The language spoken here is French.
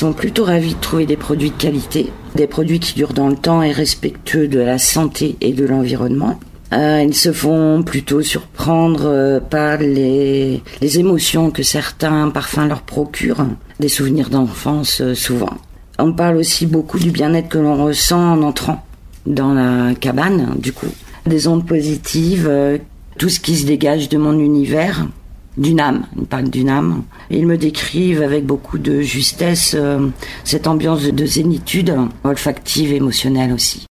sont plutôt ravis de trouver des produits de qualité, des produits qui durent dans le temps et respectueux de la santé et de l'environnement. Ils se font plutôt surprendre par les émotions que certains parfums leur procurent, des souvenirs d'enfance souvent. On parle aussi beaucoup du bien-être que l'on ressent en entrant dans la cabane, du coup. Des ondes positives, tout ce qui se dégage de mon univers, d'une âme, ils parlent d'une âme. Ils me décrivent avec beaucoup de justesse cette ambiance de zénitude, olfactive, émotionnelle aussi.